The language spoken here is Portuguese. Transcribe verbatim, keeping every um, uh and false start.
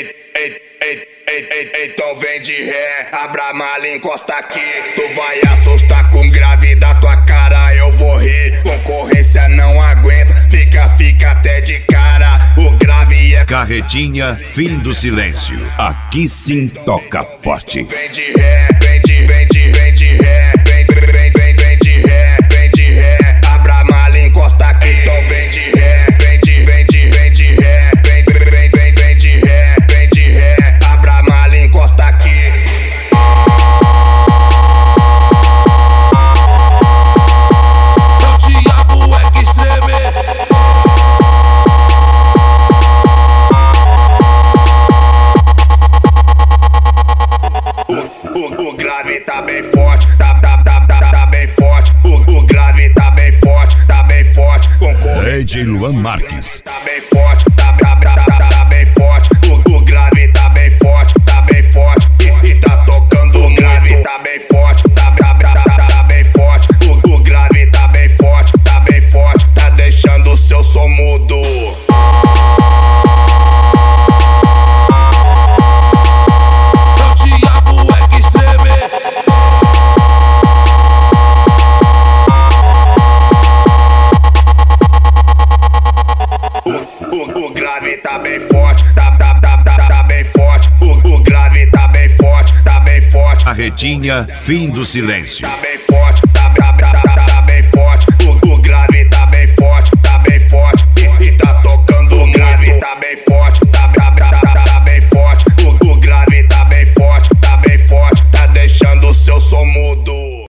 ei, ei, ei, ei, ei, então vem de ré, abra a mala e encosta aqui. Tu vai assustar com grave da tua cara, eu vou rir. Concorrência não aguenta, fica, fica até de cara. O grave é Carretinha, fim do silêncio. Aqui sim toca forte. Vem de ré, vem de, vem de, vem de ré, vem, vem, vem, vem de ré, vem de ré, abra a mala e encosta aqui. Então vem de ré, vem de, vem de, vem de ré, vem, vem, vem, vem de ré, vem de ré, abra a mala e encosta aqui. O diabo é que estreme. O, o, o grave tá bem forte, tá, tá, tá, tá, tá bem forte. O, o grave tá bem forte, tá bem forte. Concorrência D J Luan Marques. tá bem forte, tá, tá, tá, tá, tá bem forte. O, o grave tá bem forte, tá bem forte. E, e tá tocando o grave tá bem forte, tá, tá, tá, tá, tá bem forte. O, o grave tá bem forte, tá bem forte. Tá deixando o seu som mudo. O diabo é que estreme. O, o, o grave tá bem forte, tá, tá, tá, tá, tá bem forte. O, o grave tá bem forte, tá bem forte. Carretinha, fim do silêncio. Tá bem